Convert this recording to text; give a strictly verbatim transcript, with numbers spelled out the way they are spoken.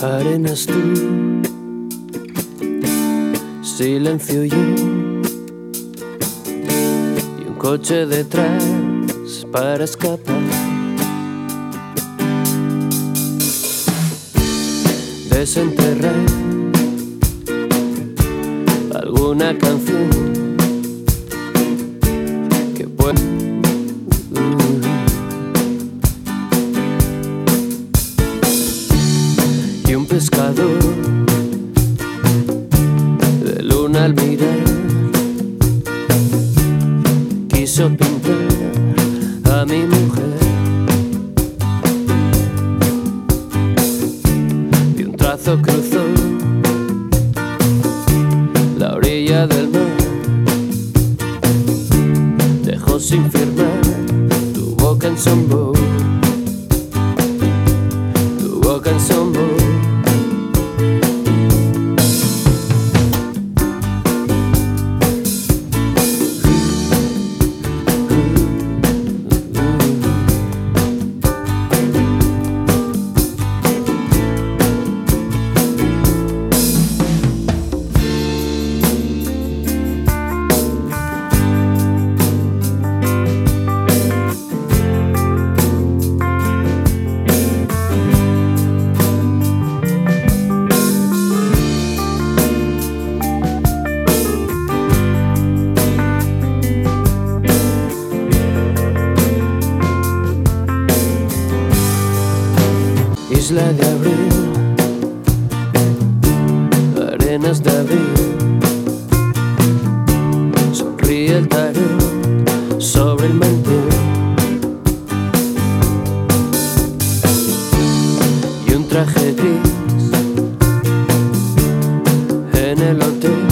Arenas tú, silencio yo y un coche detrás para escapar. Desenterrar alguna canción que pueda y un pescador de luna al mirar quiso pintar a mi mujer y un trazo cruzó la orilla del mar, dejó sin firmar tu boca en sombo, tu boca en sombo. Isla de abril, arenas de abril, sonríe el tarot sobre el mantel y un traje gris en el hotel.